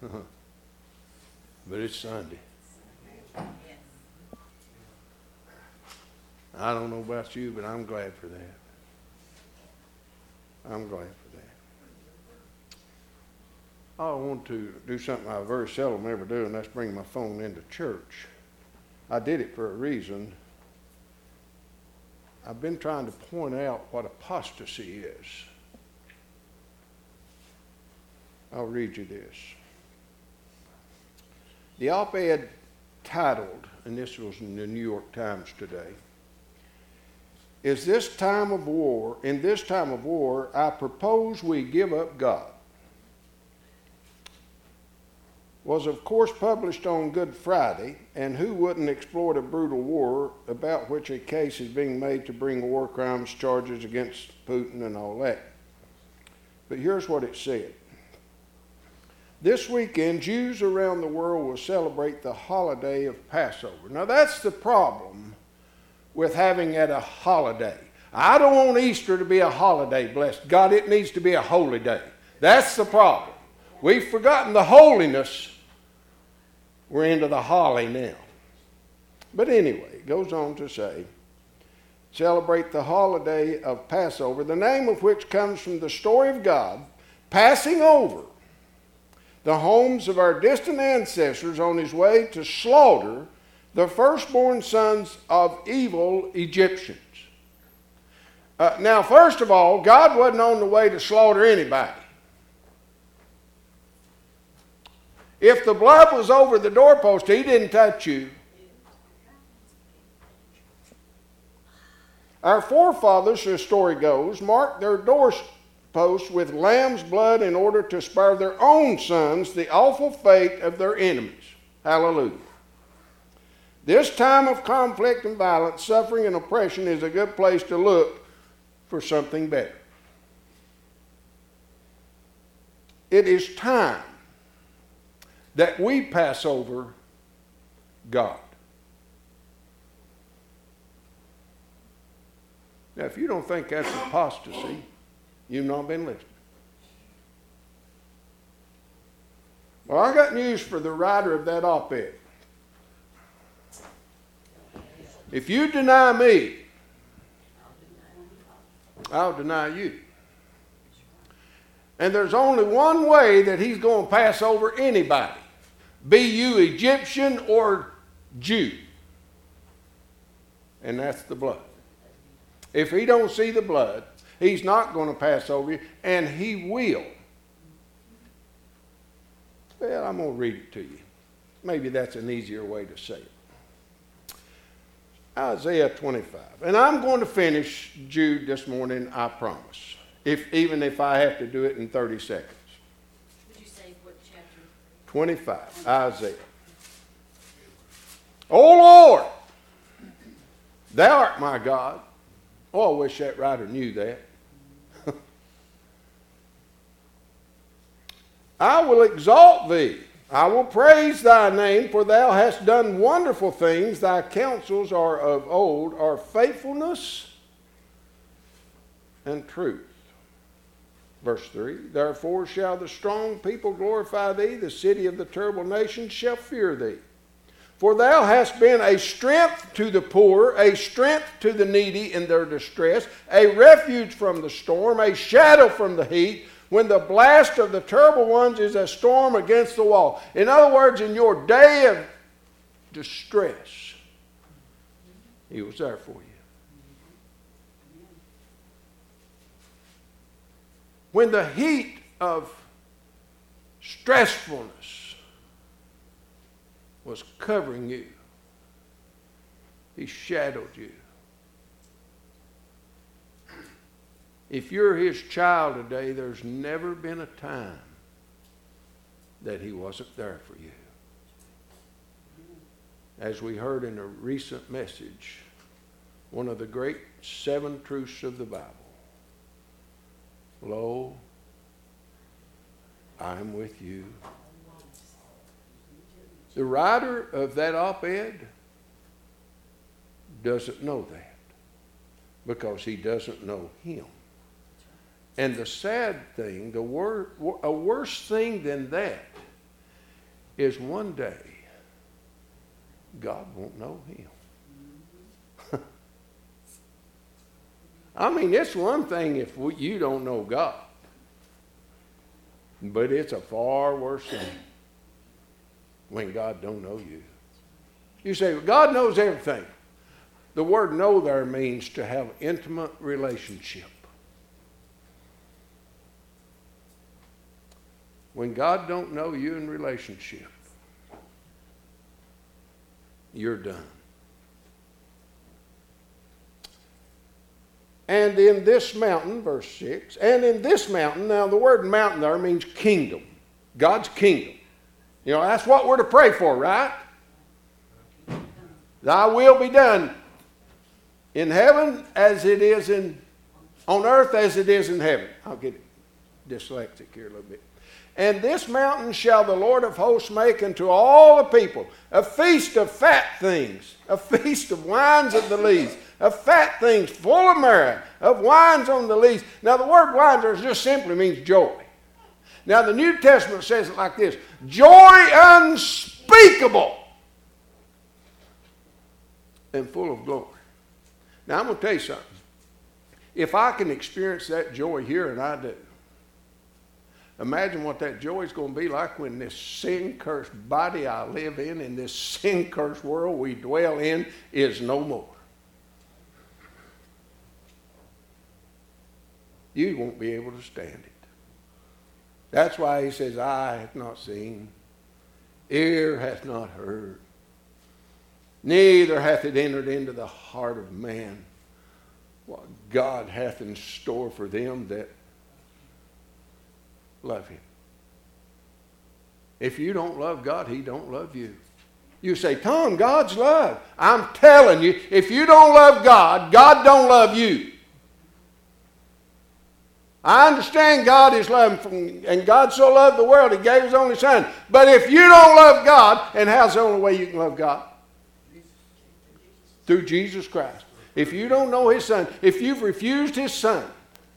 But it's Sunday. I don't know about you, but I'm glad for that. I'm glad for that. I want to do something I very seldom ever do, and that's bring my phone into church. I did it for a reason. I've been trying to point out what apostasy is. I'll read you this. The op-ed titled, and this was in the New York Times today, in this time of war, I propose we give up God. Was of course published on Good Friday, and who wouldn't explore the brutal war about which a case is being made to bring war crimes charges against Putin and all that. But here's what it said. This weekend, Jews around the world will celebrate the holiday of Passover. Now that's the problem with having it a holiday. I don't want Easter to be a holiday, bless God. It needs to be a holy day. That's the problem. We've forgotten the holiness. We're into the holly now. But anyway, it goes on to say, celebrate the holiday of Passover, the name of which comes from the story of God passing over the homes of our distant ancestors on his way to slaughter the firstborn sons of evil Egyptians. Now, first of all, God wasn't on the way to slaughter anybody. If the blood was over the doorpost, he didn't touch you. Our forefathers, the story goes, marked their doorposts with lamb's blood in order to spare their own sons the awful fate of their enemies. Hallelujah. This time of conflict and violence, suffering and oppression is a good place to look for something better. It is time that we pass over God. Now, if you don't think that's apostasy, you've not been listening. Well, I got news for the writer of that op-ed. If you deny me, I'll deny you. And there's only one way that he's going to pass over anybody. Be you Egyptian or Jew. And that's the blood. If he don't see the blood, he's not going to pass over you, and he will. Well, I'm going to read it to you. Maybe that's an easier way to say it. Isaiah 25. And I'm going to finish Jude this morning, I promise. Even if I have to do it in 30 seconds. Would you say what chapter? 25, Isaiah. O Lord, thou art my God. Oh, I wish that writer knew that. I will exalt thee. I will praise thy name, for thou hast done wonderful things. Thy counsels are of old, are faithfulness and truth. Verse 3, therefore shall the strong people glorify thee, the city of the terrible nations shall fear thee. For thou hast been a strength to the poor, a strength to the needy in their distress, a refuge from the storm, a shadow from the heat, when the blast of the terrible ones is a storm against the wall. In other words, in your day of distress, he was there for you. When the heat of stressfulness was covering you, he shadowed you. If you're his child today, there's never been a time that he wasn't there for you. As we heard in a recent message, one of the great 7 truths of the Bible. Lo, I am with you. The writer of that op-ed doesn't know that because he doesn't know him. And the sad thing, a worse thing than that, is one day God won't know him. I mean, it's one thing if you don't know God, but it's a far worse thing when God don't know you. You say, well, God knows everything. The word know there means to have intimate relationship. When God don't know you in relationship, you're done. And in this mountain, verse 6, and in this mountain, now the word mountain there means kingdom. God's kingdom. You know, that's what we're to pray for, right? Thy will be done in heaven as it is on earth as it is in heaven. I'll get dyslexic here a little bit. And this mountain shall the Lord of hosts make unto all the people a feast of fat things, a feast of wines of the lees, of fat things full of marrow, of wines on the lees. Now the word wines there just simply means joy. Now the New Testament says it like this: joy unspeakable and full of glory. Now I'm going to tell you something. If I can experience that joy here, and I do, imagine what that joy is going to be like when this sin-cursed body I live in this sin-cursed world we dwell in, is no more. You won't be able to stand it. That's why he says, eye hath not seen, ear hath not heard, neither hath it entered into the heart of man what God hath in store for them that love him. If you don't love God, he don't love you. You say, Tom, God's love. I'm telling you, if you don't love God, God don't love you. I understand God is love, and God so loved the world, he gave his only son. But if you don't love God, and how's the only way you can love God? Through Jesus Christ. If you don't know his son, if you've refused his son,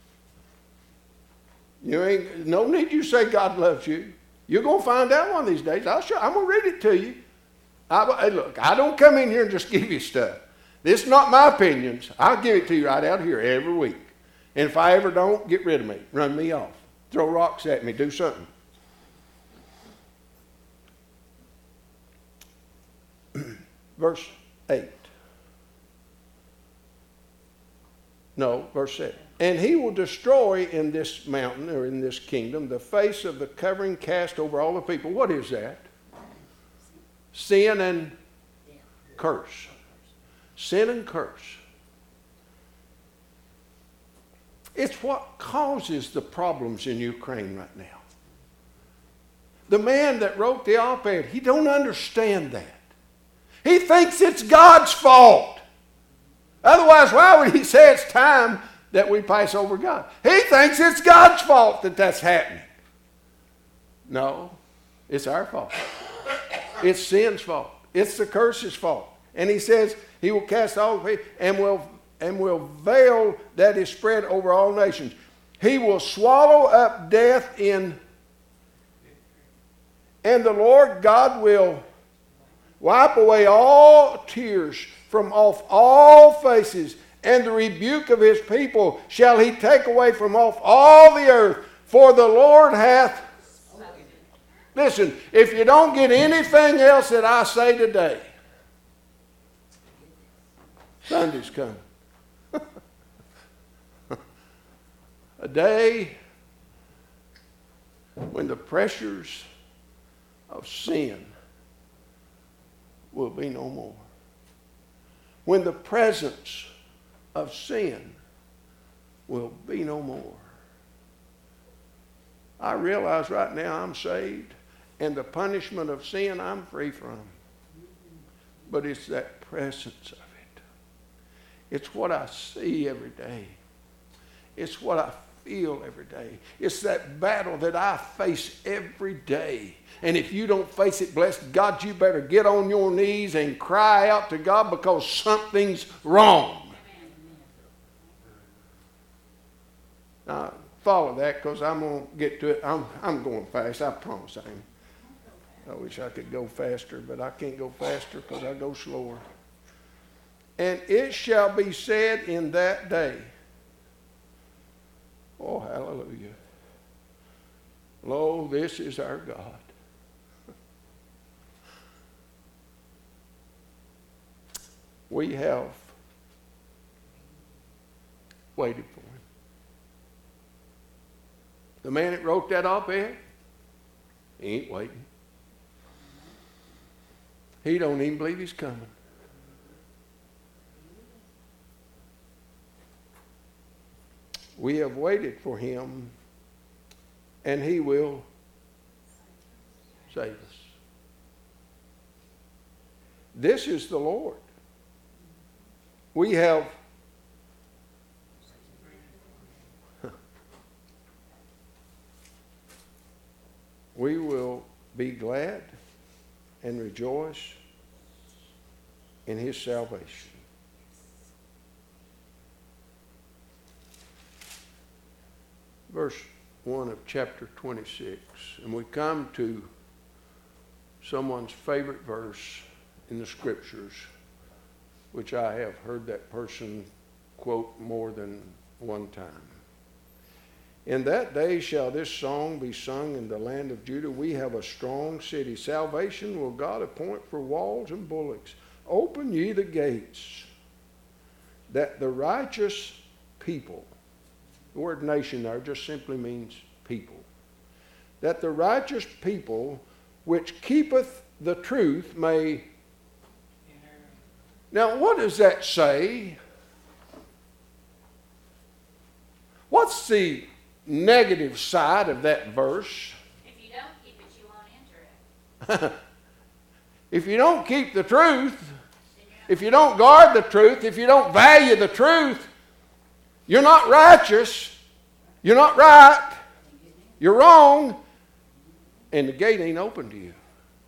you ain't no need you say God loves you. You're going to find out one of these days. I'm going to read it to you. Look, I don't come in here and just give you stuff. This is not my opinions. I'll give it to you right out here every week. And if I ever don't, get rid of me. Run me off. Throw rocks at me. Do something. Verse 8. No, verse 7. And he will destroy in this mountain, or in this kingdom, the face of the covering cast over all the people. What is that? Sin and curse. Sin and curse. It's what causes the problems in Ukraine right now. The man that wrote the op-ed, he don't understand that. He thinks it's God's fault. Otherwise, why would he say it's time that we pass over God? He thinks it's God's fault that that's happening. No, it's our fault. It's sin's fault. It's the curse's fault. And he says he will cast all the people and will veil that is spread over all nations. He will swallow up death and the Lord God will wipe away all tears from off all faces, and the rebuke of his people shall he take away from off all the earth. For the Lord hath... Listen, if you don't get anything else that I say today, Sunday's coming. A day when the pressures of sin will be no more. When the presence of sin will be no more. I realize right now I'm saved, and the punishment of sin I'm free from. But it's that presence of it. It's what I see every day. It's what I feel every day. It's that battle that I face every day. And if you don't face it, bless God, you better get on your knees and cry out to God, because something's wrong. Now, follow that, because I'm going to get to it. I'm going fast. I promise I am. I wish I could go faster, but I can't go faster because I go slower. And it shall be said in that day, oh, hallelujah, lo, this is our God. We have waited for him. The man that wrote that op-ed, he ain't waiting. He don't even believe he's coming. We have waited for him, and he will save us. This is the Lord. We have we will be glad and rejoice in his salvation. Verse 1 of chapter 26. And we come to someone's favorite verse in the scriptures, which I have heard that person quote more than one time. In that day shall this song be sung in the land of Judah. We have a strong city. Salvation will God appoint for walls and bullocks. Open ye the gates, that the righteous people, the word nation there just simply means people, that the righteous people which keepeth the truth may. Now, what does that say? What's the negative side of that verse? If you don't keep it, you won't enter it. If you don't keep the truth, if you don't guard the truth, if you don't value the truth, you're not righteous, you're not right, you're wrong, and the gate ain't open to you.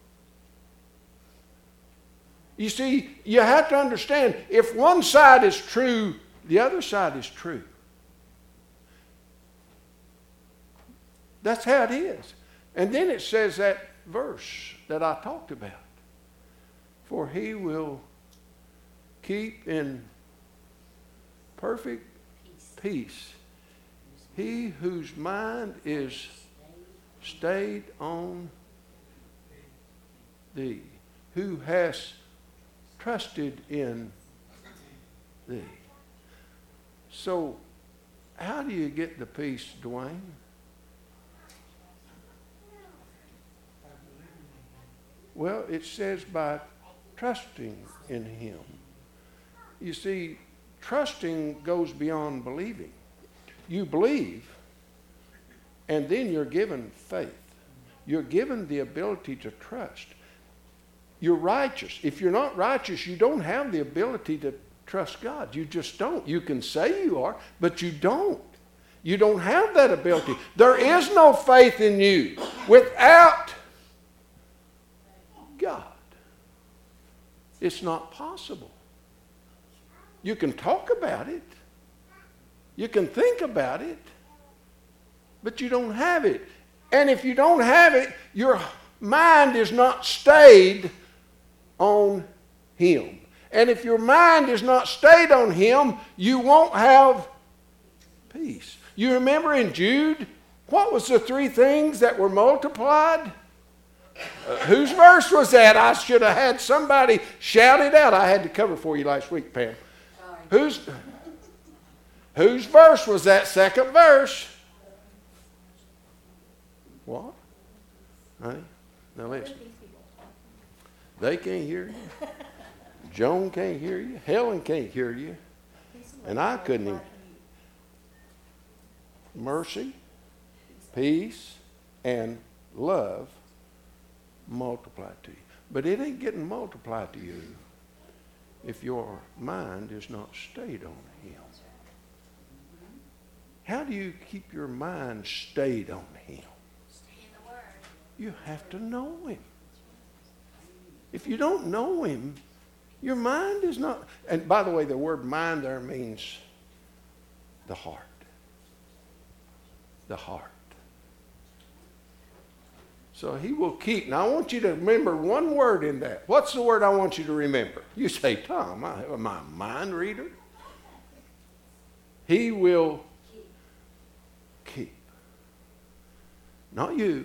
You see, you have to understand, if one side is true, the other side is true. That's how it is. And then it says that verse that I talked about. For he will keep in perfect peace he whose mind is stayed on thee, who has trusted in thee. So, how do you get the peace, Dwayne? Well, it says by trusting in him. You see, trusting goes beyond believing. You believe, and then you're given faith. You're given the ability to trust. You're righteous. If you're not righteous, you don't have the ability to trust God. You just don't. You can say you are, but you don't. You don't have that ability. There is no faith in you without God. It's not possible. You can talk about it. You can think about it. But you don't have it. And if you don't have it, your mind is not stayed on him. And if your mind is not stayed on him, you won't have peace. You remember in Jude, what was the three things that were multiplied? Whose verse was that? I should have had somebody shout it out. I had to cover for you last week, Pam. Whose verse was that second verse? What? Honey? Now listen. They can't hear you. Joan can't hear you. Helen can't hear you. And I couldn't even. Mercy, peace, and love multiplied to you. But it ain't getting multiplied to you if your mind is not stayed on him. How do you keep your mind stayed on him? Stay in the Word. You have to know him. If you don't know him, your mind is not. And by the way, the word mind there means the heart. The heart. So he will keep. Now I want you to remember one word in that. What's the word I want you to remember? You say, Tom, am I a mind reader? He will keep. Not you.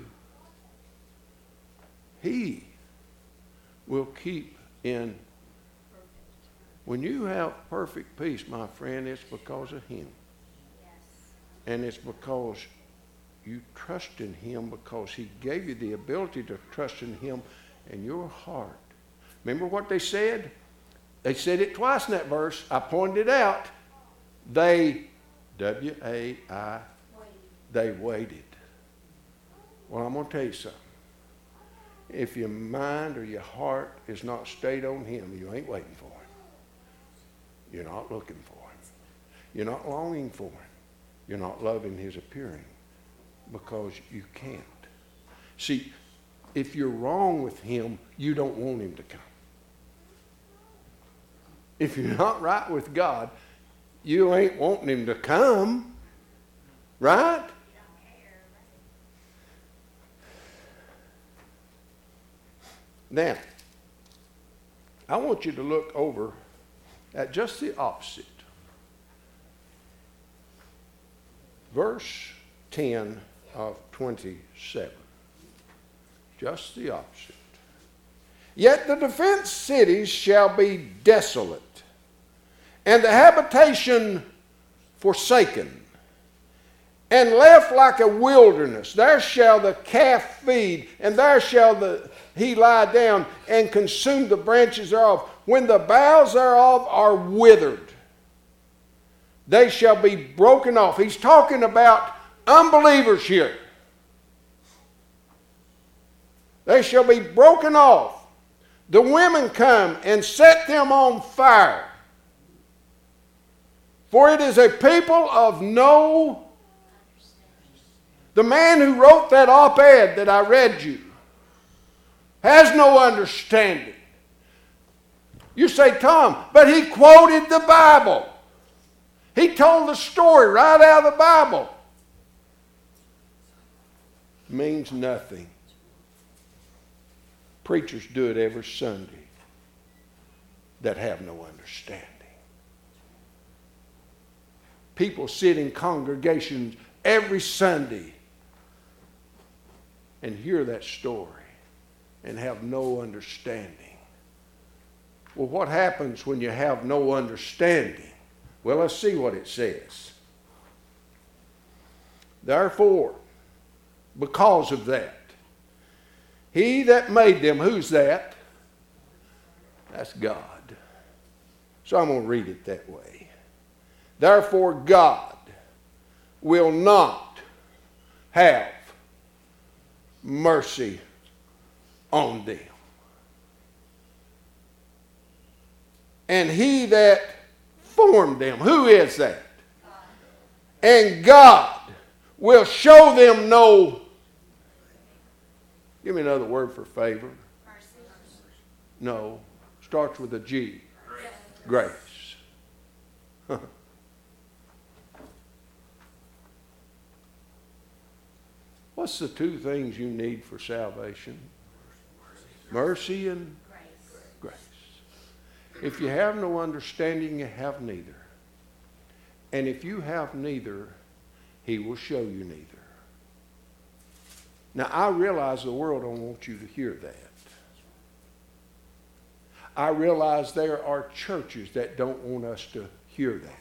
He will keep in. When you have perfect peace, my friend, it's because of him. And it's because you trust in him, because he gave you the ability to trust in him and your heart. Remember what they said? They said it twice in that verse. I pointed it out. They, W-A-I, they waited. Well, I'm going to tell you something. If your mind or your heart is not stayed on him, you ain't waiting for him. You're not looking for him. You're not longing for him. You're not loving his appearing because you can't. See, if you're wrong with him, you don't want him to come. If you're not right with God, you ain't wanting him to come. Right? Now, I want you to look over at just the opposite. Verse 10 of 27. Just the opposite. Yet the defense cities shall be desolate, and the habitation forsaken, and left like a wilderness. There shall the calf feed, and there shall he lie down and consume the branches thereof. When the boughs thereof are withered, they shall be broken off. He's talking about unbelievers here. They shall be broken off. The women come and set them on fire. For it is a people of no. The man who wrote that op-ed that I read you has no understanding. You say, Tom, but he quoted the Bible. He told the story right out of the Bible. Means nothing. Preachers do it every Sunday that have no understanding. People sit in congregations every Sunday and hear that story and have no understanding. Well, what happens when you have no understanding? Well, let's see what it says. Therefore, because of that, he that made them, who's that? That's God. So I'm going to read it that way. Therefore, God will not have mercy on them. And he that formed them, who is that? And God will show them no. Give me another word for favor. No. Starts with a G. Grace. What's the two things you need for salvation? Mercy and grace. If you have no understanding, you have neither. And if you have neither, he will show you neither. Now, I realize the world don't want you to hear that. I realize there are churches that don't want us to hear that.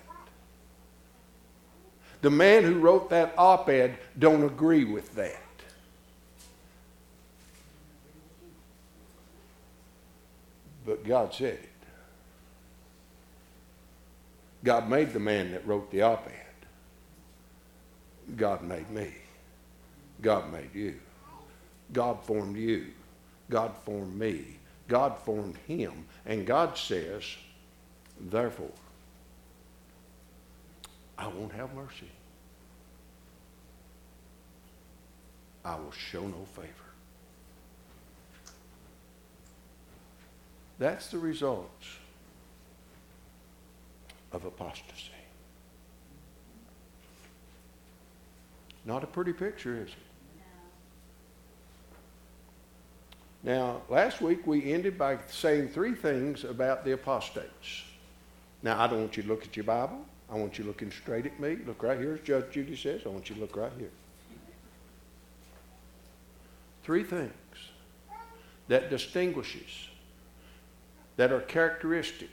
The man who wrote that op-ed don't agree with that. But God said it. God made the man that wrote the op-ed. God made me. God made you. God formed you. God formed me. God formed him. And God says, therefore, I won't have mercy. I will show no favor. That's the results of apostasy. Not a pretty picture, is it? Now, last week we ended by saying 3 things about the apostates. Now, I don't want you to look at your Bible. I want you looking straight at me. Look right here, as Judge Judy says. I want you to look right here. 3 things that distinguishes, that are characteristic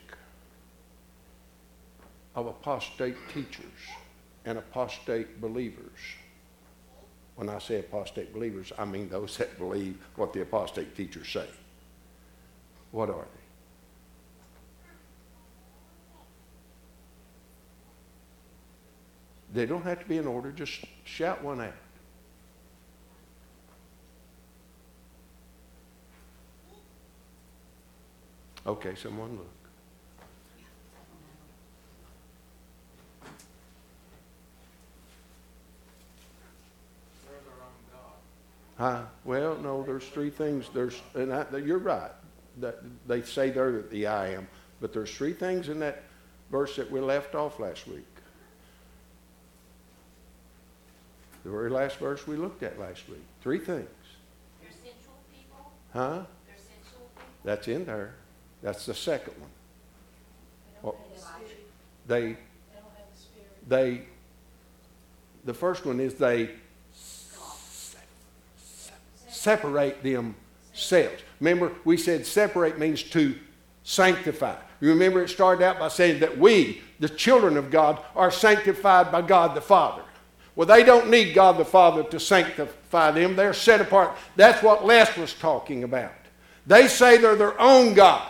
of apostate teachers and apostate believers. When I say apostate believers, I mean those that believe what the apostate teachers say. What are they? They don't have to be in order. Just shout one out. Okay, someone look. Well, no, there's 3 things. You're right. They say they're the I am. But there's 3 things in that verse that we left off last week. The very last verse we looked at last week. 3 things. They're sensual people. Huh? They're sensual people. That's in there. That's the second one. Well, They don't have the spirit. The first one is they separate themselves. Remember, we said separate means to sanctify. You remember it started out by saying that we, the children of God, are sanctified by God the Father. Well, they don't need God the Father to sanctify them. They're set apart. That's what Les was talking about. They say they're their own God.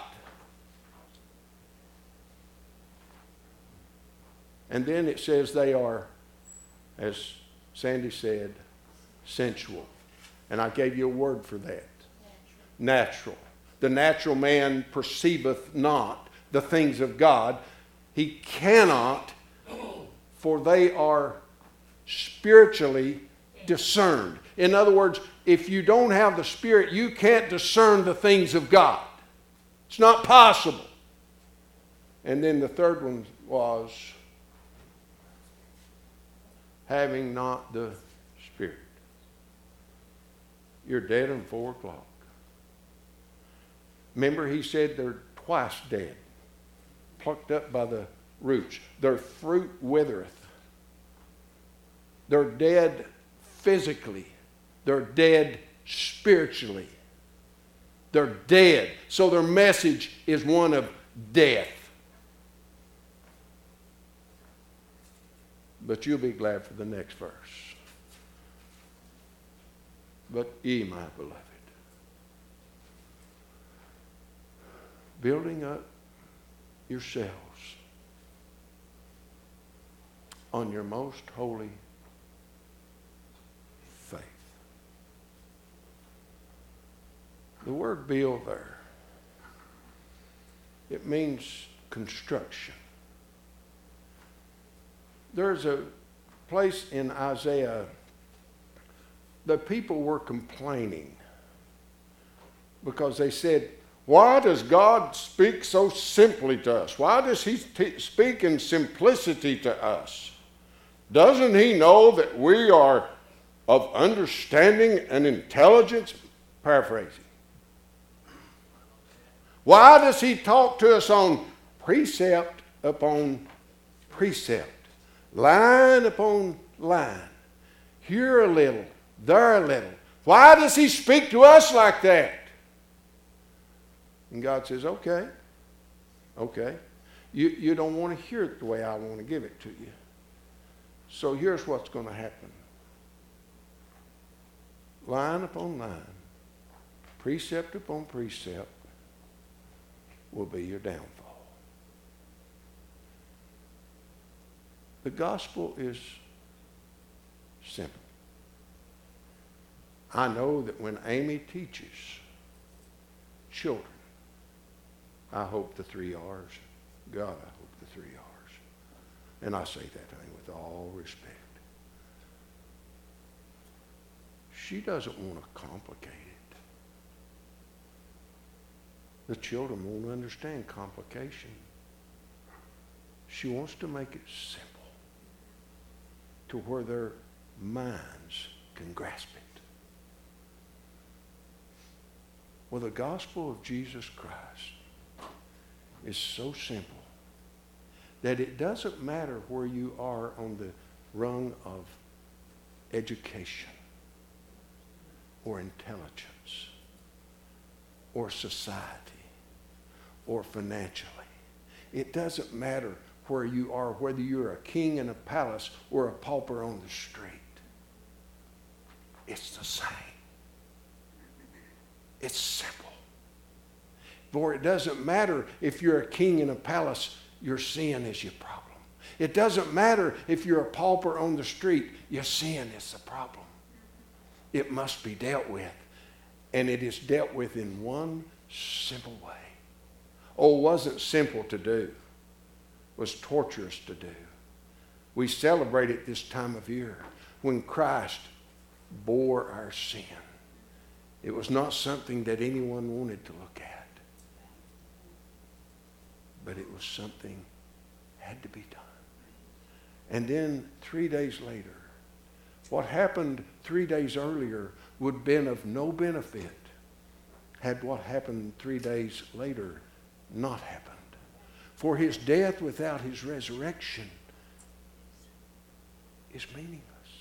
And then it says they are, as Sandy said, sensual. And I gave you a word for that. Natural. The natural man perceiveth not the things of God. He cannot, for they are spiritually discerned. In other words, if you don't have the Spirit, you can't discern the things of God. It's not possible. And then the third one was having not the Spirit. You're dead in 4 o'clock. Remember, he said they're twice dead, plucked up by the roots. Their fruit withereth. They're dead physically. They're dead spiritually. They're dead. So their message is one of death. But you'll be glad for the next verse. But ye, my beloved, building up yourselves on your most holy faith. The word build there, it means construction. There's a place in Isaiah, the people were complaining because they said, why does God speak so simply to us? Why does he speak in simplicity to us? Doesn't he know that we are of understanding and intelligence? Paraphrasing. Why does he talk to us on precept upon precept? Line upon line. Here a little, there a little. Why does he speak to us like that? And God says, okay. You don't want to hear it the way I want to give it to you. So here's what's going to happen. Line upon line, precept upon precept will be your downfall. The gospel is simple. I know that when Amy teaches children, I hope the 3 R's. God, I hope the 3 R's. And I say that with all respect. She doesn't want to complicate it. The children won't understand complication. She wants to make it simple to where their minds can grasp it. Well, the gospel of Jesus Christ is so simple that it doesn't matter where you are on the rung of education or intelligence or society or financially. It doesn't matter where you are, whether you're a king in a palace or a pauper on the street. It's the same. It's simple. For it doesn't matter if you're a king in a palace, your sin is your problem. It doesn't matter if you're a pauper on the street, your sin is the problem. It must be dealt with. And it is dealt with in one simple way. Oh, it wasn't simple to do. It was torturous to do. We celebrate it this time of year when Christ bore our sin. It was not something that anyone wanted to look at. But it was something that had to be done. And then 3 days later, what happened 3 days earlier would have been of no benefit had what happened 3 days later not happened. For his death without his resurrection is meaningless.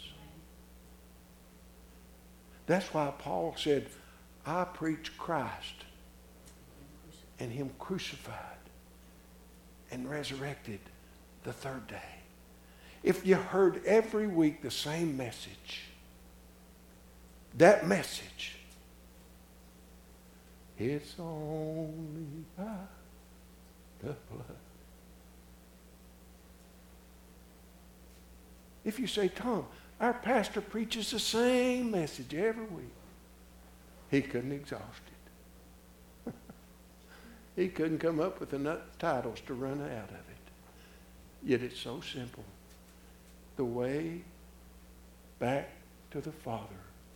That's why Paul said, I preach Christ and him crucified and resurrected the third day. If you heard every week the same message, that message, it's only by the blood. If you say, Tom, our pastor preaches the same message every week, he couldn't exhaust it. He couldn't come up with enough titles to run out of it. Yet it's so simple. The way back to the Father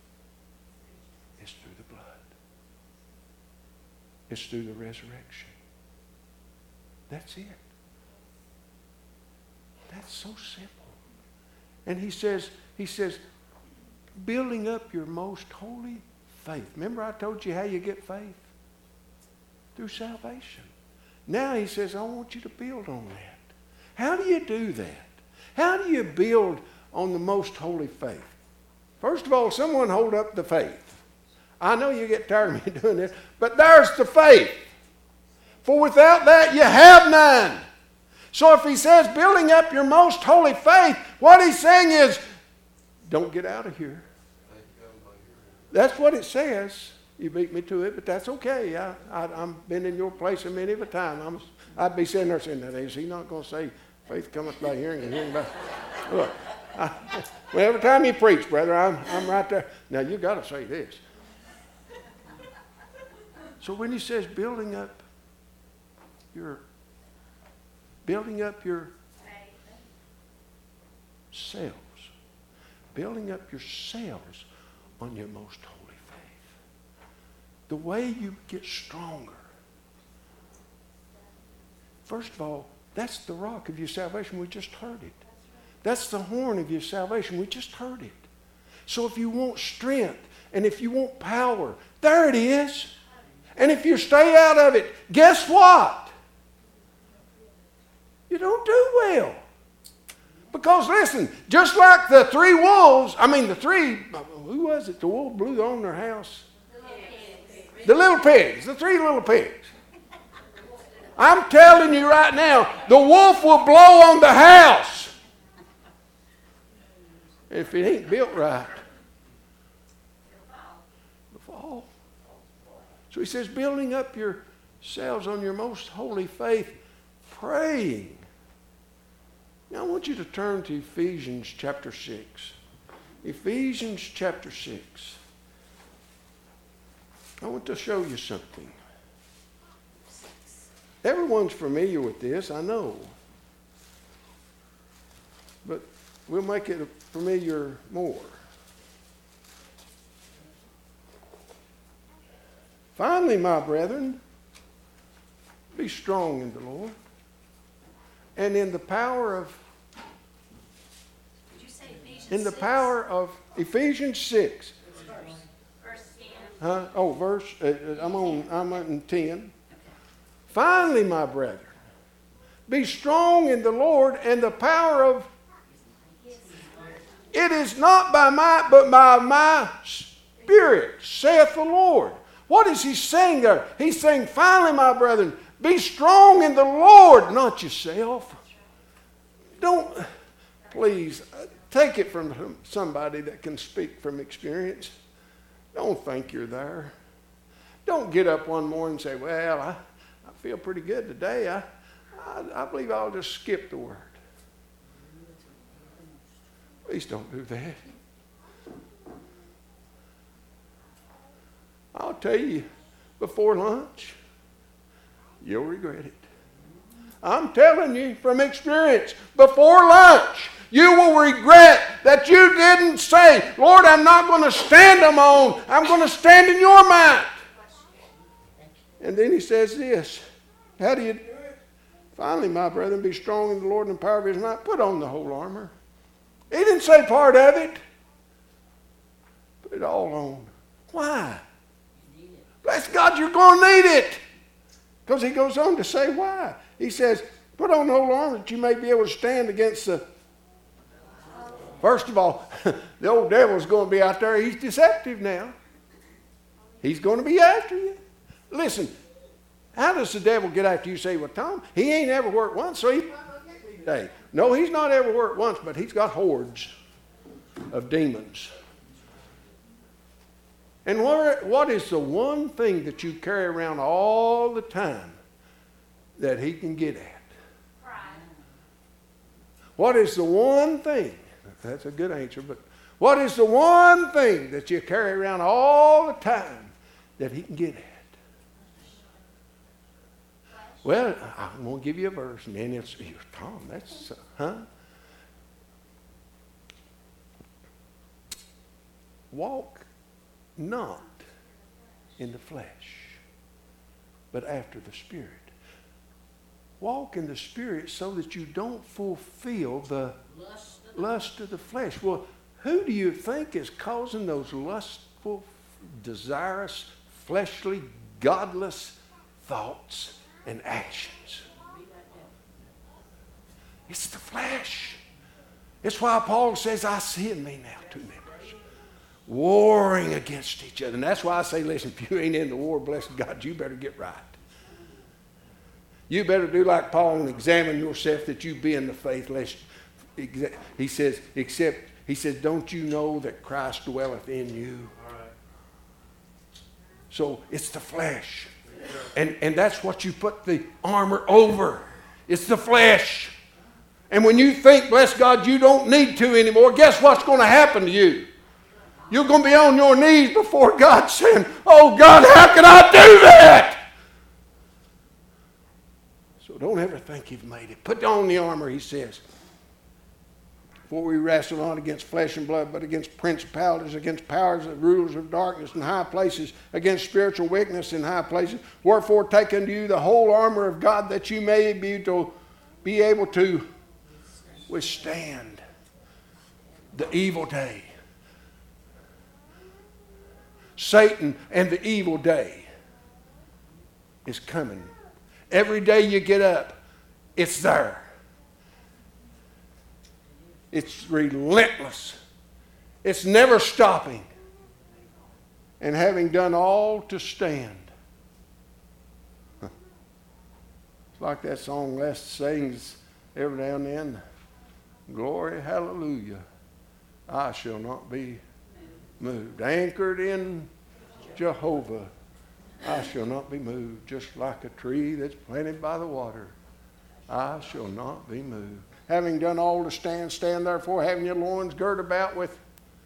is through the blood. It's through the resurrection. That's it. That's so simple. And he says, building up your most holy faith. Remember I told you how you get faith? Through salvation. Now he says, I want you to build on that. How do you do that? How do you build on the most holy faith? First of all, someone hold up the faith. I know you get tired of me doing this, but there's the faith. For without that you have none. So if he says building up your most holy faith, what he's saying is, don't get out of here. That's what it says. You beat me to it, but that's okay. I've been in your place a many of a time. I'd be sitting there saying, is he not going to say, faith cometh by hearing and hearing by... Look, well, every time you preach, brother, I'm right there. Now, you got to say this. So when he says building up your selves, building up yourselves on your most holy faith. The way you get stronger. First of all, that's the rock of your salvation. We just heard it. That's the horn of your salvation. We just heard it. So if you want strength and if you want power, there it is. And if you stay out of it, guess what? You don't do well. Because listen, just like the three wolves, who was it? The wolf blew on their house? The little pigs, the three little pigs. I'm telling you right now, the wolf will blow on the house if it ain't built right. The fall. So he says, building up yourselves on your most holy faith, praying. Now I want you to turn to Ephesians chapter 6. Ephesians chapter 6. I want to show you something. Everyone's familiar with this, I know. But we'll make it familiar more. Finally, my brethren, be strong in the Lord and in the power of... Did you say Ephesians 6? In the power of Ephesians 6. Verse 10. Verse, I'm on 10. Finally, my brethren, be strong in the Lord and the power of... It is not by might, but by my Spirit, saith the Lord. What is he saying there? He's saying, finally, my brethren, be strong in the Lord, not yourself. Don't, please, take it from somebody that can speak from experience. Don't think you're there. Don't get up one morning and say, well, I feel pretty good today. I believe I'll just skip the word. Please don't do that. I'll tell you, before lunch, you'll regret it. I'm telling you from experience, before lunch, you will regret that you didn't say, Lord, I'm not going to stand on my own. I'm going to stand in your might. And then he says this. How do you do it? Finally, my brethren, be strong in the Lord and the power of his might. Put on the whole armor. He didn't say part of it. Put it all on. Why? Bless God, you're going to need it. Because he goes on to say why. He says, put on the whole armor that you may be able to stand against the... First of all, the old devil's going to be out there. He's deceptive now. He's going to be after you. Listen, how does the devil get after you? Say, well, Tom, he ain't ever worked once, so he's not going to get me today. No, he's not ever worked once, but he's got hordes of demons. And what is the one thing that you carry around all the time that he can get at? Pride. What is the one thing? That's a good answer, but what is the one thing that you carry around all the time that he can get at? Well, I'm going to give you a verse, and then it's, Tom, that's, Walk not in the flesh, but after the Spirit. Walk in the Spirit so that you don't fulfill the lust of the flesh. Well, who do you think is causing those lustful, desirous, fleshly, godless thoughts and actions? It's the flesh. It's why Paul says, I see in me now two members warring against each other. And that's why I say, listen, if you ain't in the war, bless God, you better get right. You better do like Paul and examine yourself that you be in the faith. Lest, he says, don't you know that Christ dwelleth in you? So it's the flesh. And that's what you put the armor over. It's the flesh. And when you think, bless God, you don't need to anymore, guess what's going to happen to you? You're going to be on your knees before God saying, oh God, how can I do that? So don't ever think you've made it. Put on the armor, he says. For we wrestle not against flesh and blood, but against principalities, against powers and rulers of darkness in high places, against spiritual wickedness in high places. Wherefore take unto you the whole armor of God, that you may be able to withstand the evil day. Satan and the evil day is coming. Every day you get up, it's there. It's relentless. It's never stopping. And having done all to stand. It's like that song Les sings every now and then. Glory, hallelujah, I shall not be moved. Anchored in Jehovah, I shall not be moved. Just like a tree that's planted by the water, I shall not be moved. Having done all to stand, stand therefore, having your loins girt about with.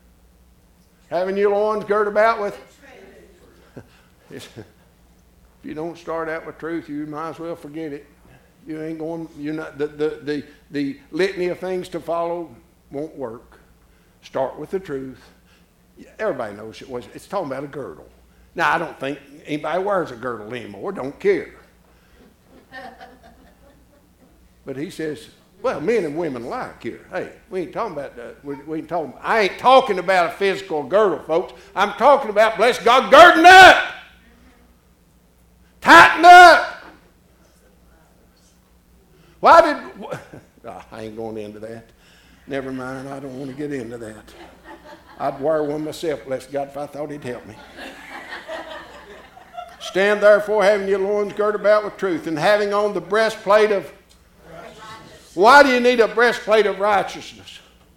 If you don't start out with truth, you might as well forget it. You ain't going. You're not. The litany of things to follow won't work. Start with the truth. Everybody knows it's talking about a girdle. Now, I don't think anybody wears a girdle anymore. Don't care. But he says, Well, men and women alike here. Hey, we ain't talking about that. We ain't talking. I ain't talking about a physical girdle, folks. I'm talking about, bless God, girding up, tighten up. Why did? I ain't going into that. Never mind. I don't want to get into that. I'd wear one myself, bless God, if I thought he'd help me. Stand therefore, having your loins girded about with truth, and having on the breastplate of. Why do you need a breastplate of righteousness?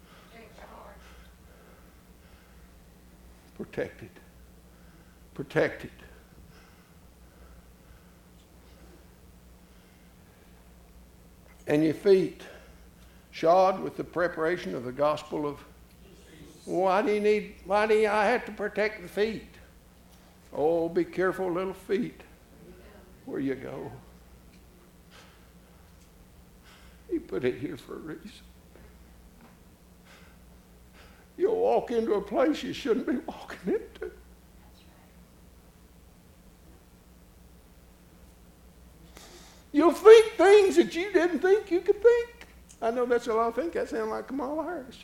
Protect it. Protect it. And your feet shod with the preparation of the gospel of. Why do I have to protect the feet? Oh, be careful, little feet, where you go. He put it here for a reason. You'll walk into a place you shouldn't be walking into. You'll think things that you didn't think you could think. I know that's a lot of things. That sounds like Kamala Harris.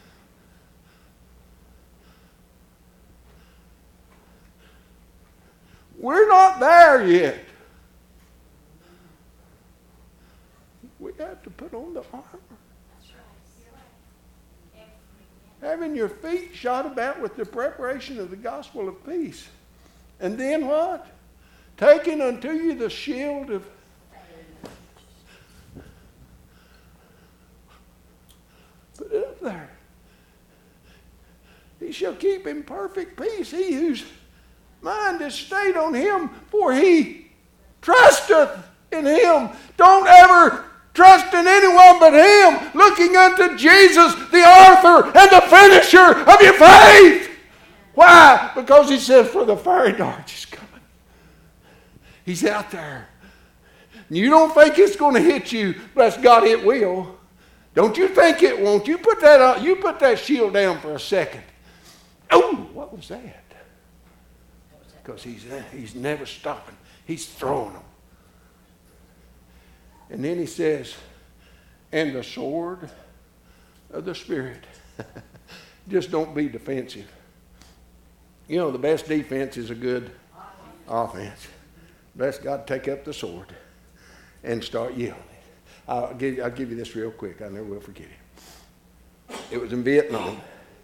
We're not there yet. We have to put on the armor. Having your feet shod about with the preparation of the gospel of peace. And then what? Taking unto you the shield of. Put it up there. He shall keep in perfect peace he whose mind is stayed on him, for he trusteth in him. Don't ever trust in anyone but him, looking unto Jesus, the author and the finisher of your faith. Why? Because he says, for the fiery dart is coming. He's out there. You don't think it's going to hit you. Bless God, it will. Don't you think it won't? You put that shield down for a second. Oh, what was that? Because he's never stopping. He's throwing them. And then he says, and the sword of the Spirit. Just don't be defensive. You know, the best defense is a good offense. Bless God, take up the sword and start yelling. I'll give you this real quick. I never will forget it. It was in Vietnam.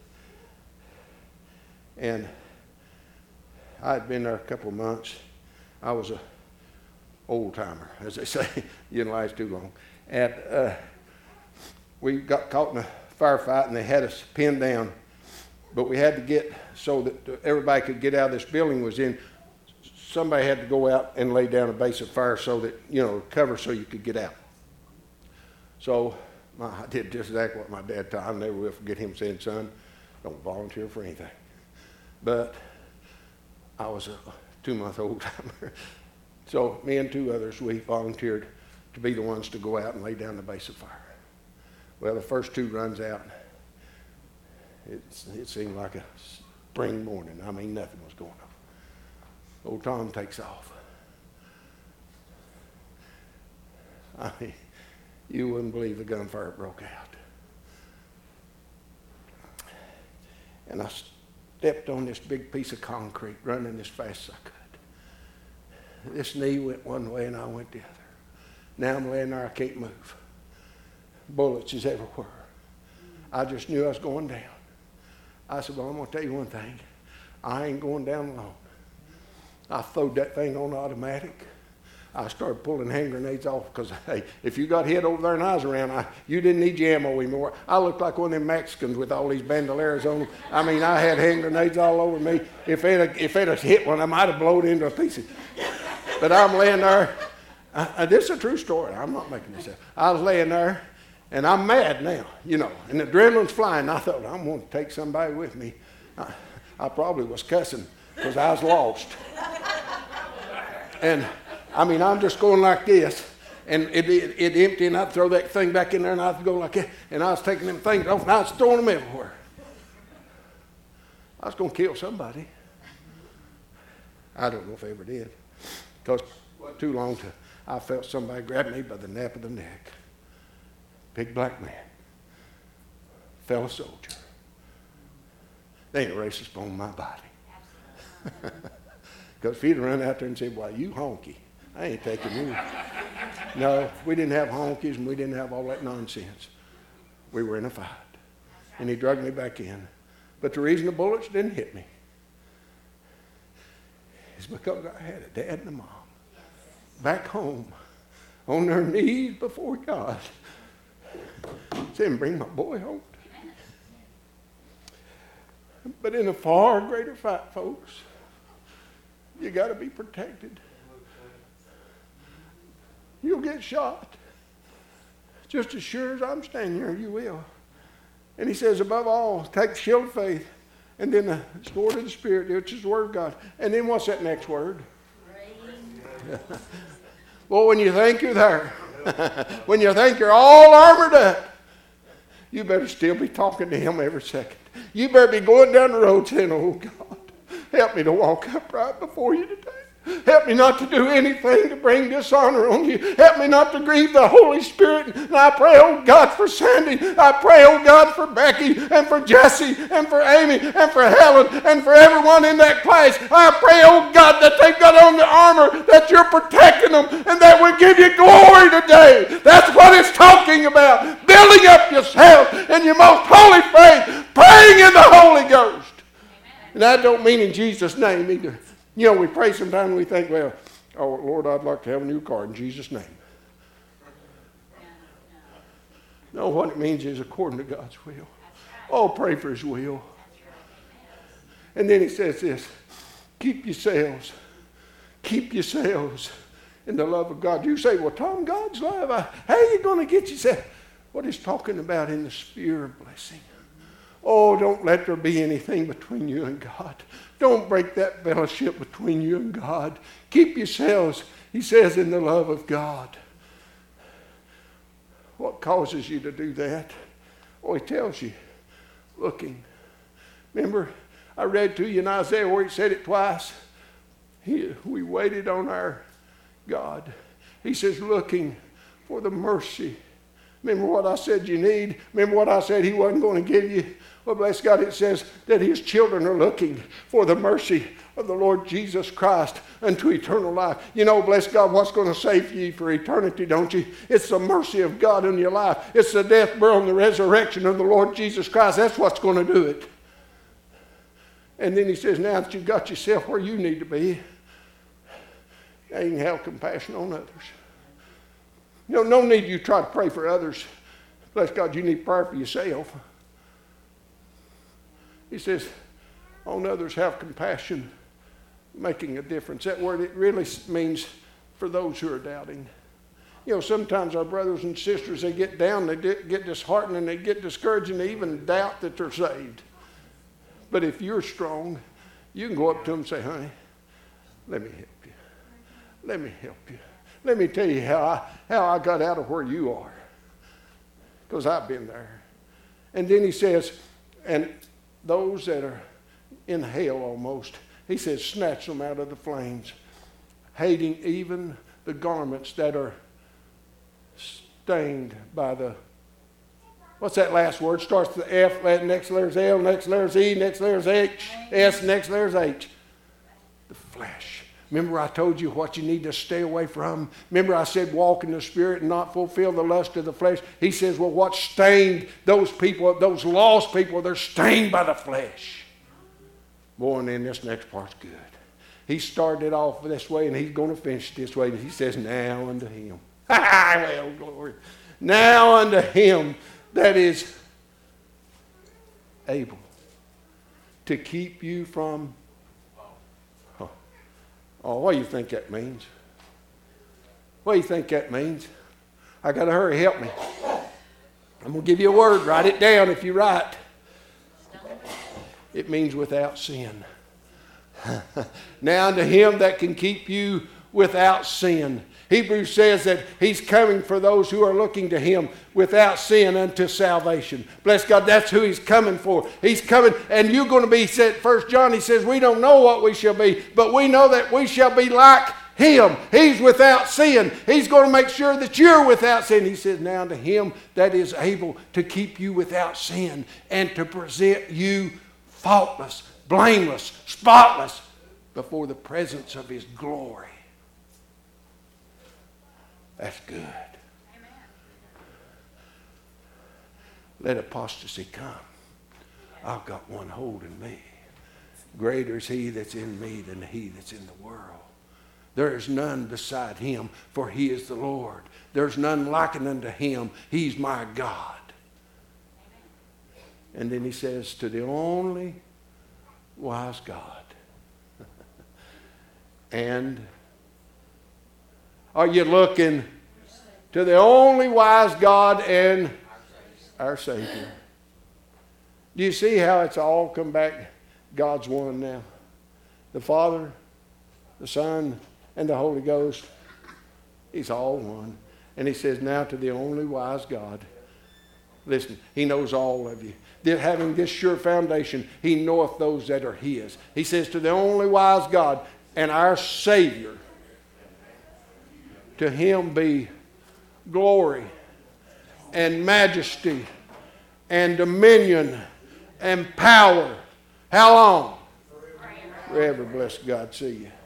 And I had been there a couple of months. I was a old timer, as they say. You didn't last too long. And we got caught in a firefight, and they had us pinned down. But we had to get, so that everybody could get out of this building was in, somebody had to go out and lay down a base of fire so that, cover so you could get out. So I did just exactly what my dad taught. I'll never will forget him saying, son, don't volunteer for anything. But I was a 2-month-old timer. So me and 2 others, we volunteered to be the ones to go out and lay down the base of fire. Well, the first 2 runs out. It seemed like a spring morning. I mean, nothing was going on. Old Tom takes off. I mean, you wouldn't believe the gunfire broke out. And I stepped on this big piece of concrete, running as fast as I could. This knee went one way and I went the other. Now I'm laying there, I can't move. Bullets is everywhere. I just knew I was going down. I said, well, I'm going to tell you one thing. I ain't going down alone. I throwed that thing on automatic. I started pulling hand grenades off because, hey, if you got hit over there and I was around, you didn't need your ammo anymore. I looked like one of them Mexicans with all these bandoleros on them. I mean, I had hand grenades all over me. If it had hit one, I might have blown into a piece. But I'm laying there. This is a true story. I'm not making this up. I was laying there, and I'm mad now, and the adrenaline's flying. I thought, I'm going to take somebody with me. I probably was cussing because I was lost. And I'm just going like this, and it empty, and I'd throw that thing back in there, and I'd go like that, and I was taking them things off, and I was throwing them everywhere. I was going to kill somebody. I don't know if I ever did, because it wasn't too long till I felt somebody grab me by the nape of the neck. big black man, fellow soldier. They ain't racist on my body. Because if he'd run out there and said, "Why, you honky," I ain't taking you. No, we didn't have honkies and we didn't have all that nonsense. We were in a fight. And he dragged me back in. But the reason the bullets didn't hit me is because I had a dad and a mom back home on their knees before God saying, "Bring my boy home." But in a far greater fight, folks, you got to be protected. You'll get shot. Just as sure as I'm standing here, you will. And he says, above all, take the shield of faith, and then the sword of the Spirit, which is the word of God. And then what's that next word? Well, when you think you're there, when you think you're all armored up, you better still be talking to him every second. You better be going down the road saying, "Oh God, help me to walk upright before you today. Help me not to do anything to bring dishonor on you. Help me not to grieve the Holy Spirit." And I pray, oh God, for Sandy. I pray, oh God, for Becky and for Jesse and for Amy and for Helen and for everyone in that class. I pray, oh God, that they've got on the armor, that you're protecting them, and that we give you glory today. That's what it's talking about. Building up yourself in your most holy faith, praying in the Holy Ghost. And that don't mean in Jesus' name either. You know, we pray sometimes and we think, well, "Oh, Lord, I'd like to have a new car in Jesus' name." No, what it means is according to God's will. Oh, pray for his will. And then he says this, keep yourselves in the love of God. You say, "Well, Tom, God's love, how are you going to get yourself?" What he's talking about in the sphere of blessing. Oh, don't let there be anything between you and God. Don't break that fellowship between you and God. Keep yourselves, he says, in the love of God. What causes you to do that? Oh, he tells you, looking. Remember, I read to you in Isaiah where he said it twice. We waited on our God. He says, looking for the mercy. Remember what I said you need? Remember what I said he wasn't going to give you? Well, bless God, it says that his children are looking for the mercy of the Lord Jesus Christ unto eternal life. You know, bless God, what's going to save you for eternity, don't you? It's the mercy of God in your life. It's the death, burial, and the resurrection of the Lord Jesus Christ. That's what's going to do it. And then he says, now that you've got yourself where you need to be, now you can have compassion on others. You know, no need you try to pray for others. Bless God, you need prayer for yourself. He says, on others have compassion, making a difference. That word, it really means for those who are doubting. You know, sometimes our brothers and sisters, they get down, they get disheartened, and they get discouraged, and they even doubt that they're saved. But if you're strong, you can go up to them and say, "Honey, let me help you. Let me help you. Let me tell you how I got out of where you are." Because I've been there. And then he says, and those that are in hell almost, he says, snatch them out of the flames, hating even the garments that are stained by the, what's that last word? Starts with the F, next letter's L, next letter's E, next letter's H, S, next letter's H. The flesh. Remember I told you what you need to stay away from? Remember I said walk in the Spirit and not fulfill the lust of the flesh? He says, well, what stained those people, those lost people, they're stained by the flesh. Boy, and then this next part's good. He started off this way and he's going to finish this way. And he says, now unto him. Well, glory. Now unto him that is able to keep you from... Oh, what do you think that means? What do you think that means? I got to hurry. Help me. I'm going to give you a word. Write it down if you write. It means without sin. Now unto him that can keep you without sin. Hebrews says that he's coming for those who are looking to him without sin unto salvation. Bless God, that's who he's coming for. He's coming, and you're going to be, said 1 John, he says, we don't know what we shall be, but we know that we shall be like Him. He's without sin. He's going to make sure that you're without sin. He says, now to Him that is able to keep you without sin and to present you faultless, blameless, spotless before the presence of His glory. That's good. Amen. Let apostasy come. I've got one holding me. Greater is He that's in me than he that's in the world. There is none beside Him, for He is the Lord. There's none likened unto Him. He's my God. And then He says, to the only wise God. And are you looking to the only wise God and our Savior? Do you see how it's all come back? God's one now. The Father, the Son, and the Holy Ghost. He's all one. And He says, now to the only wise God. Listen, He knows all of you. Having this sure foundation, He knoweth those that are His. He says, to the only wise God and our Savior, to Him be glory and majesty and dominion and power. How long? Forever. Bless God. See you.